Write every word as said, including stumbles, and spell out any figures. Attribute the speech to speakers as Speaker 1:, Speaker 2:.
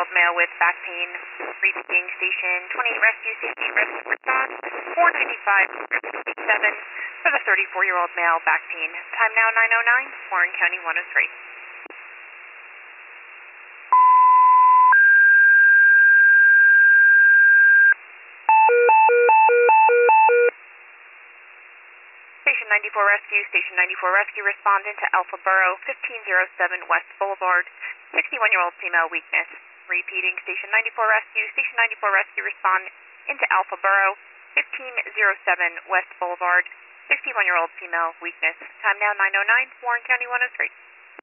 Speaker 1: sixty-one-year-old male with back pain, repeating station twenty-eight rescue, safety rescue response, four ninety-five sixty-seven for the thirty-four-year-old male, back pain. Time now nine oh nine, Warren County one oh three. Station ninety-four Rescue, Station ninety-four Rescue, respondent to Alpha Borough, fifteen oh seven West Boulevard, sixty-one-year-old female, weakness. Repeating, Station ninety-four Rescue, Station ninety-four Rescue, respond into Alpha Borough, fifteen oh seven West Boulevard, sixty-one-year-old female, weakness. Time now nine oh nine, Warren County one oh three.